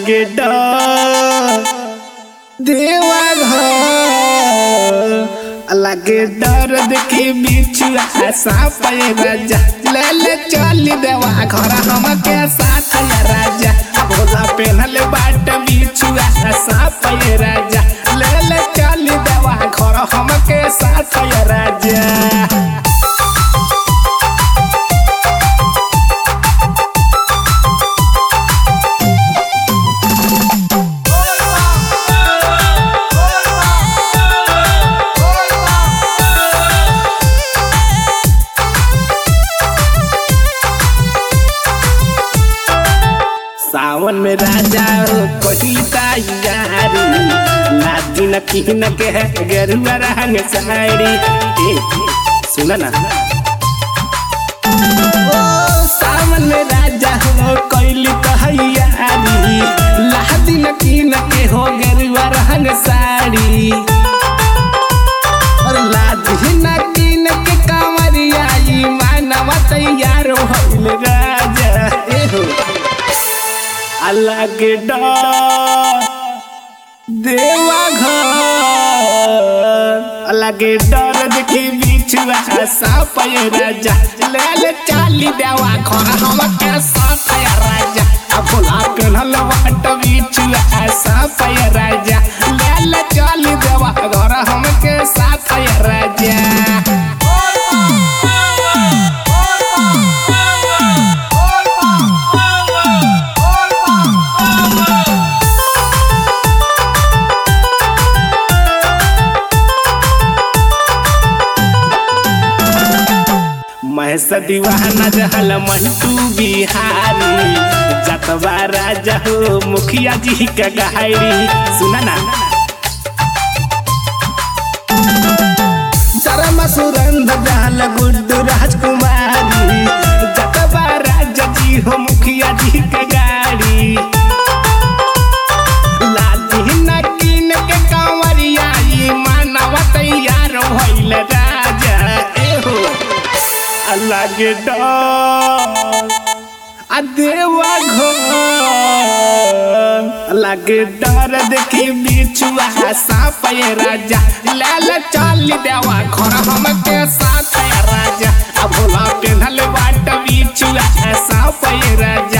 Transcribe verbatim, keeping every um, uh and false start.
लागे डर देवा घर लागे डर देखी बिछुआ साप ये राजा ले ले चली देवा घर हमके साथ ये राजा भोला पेनल बाट बिछुआ साप ये राजा ले ले चली देवा घर हमके साथ ये राजा। सावन में राजा हो कोई तैयारी नादी न की न के गेरुआ रंग साड़ी सुना ना ओ सावन में राजा हो कोई तैयारी नादी न की न के हो गेरुआ रंग साड़ी और लादी न की न के कांवरिया ई मानवा तैयार होइल राजा ए हो लागे डर देवा घर लागे डर देखी बिछुआ साप ये राजा ले ले चाली देवा घर हमके साथ ये राजा भोला पेनल बाट बिछुआ साप ये राजा ले ले चाली देवा घर हमके साथ ये राजा। महेश दीवाना जहल मंटू बिहारी जतवा राजा हो मुखिया जी का गहारी सुना ना शर्म सुरेंद्र जहल गुड्डू राजकुमारी जतवा राजा जी हो मुखिया जी का गाड़ी लादी न कीन के कांवरिया ई मानवा तैयार होइल राजा ए हो लागे डर देवा घर लागे डर देखी बिछुआ साप ये राजा ले ले चली देवा घर हमके साथ ये राजा भोला पेनल बाट बिछुआ साप ये राजा।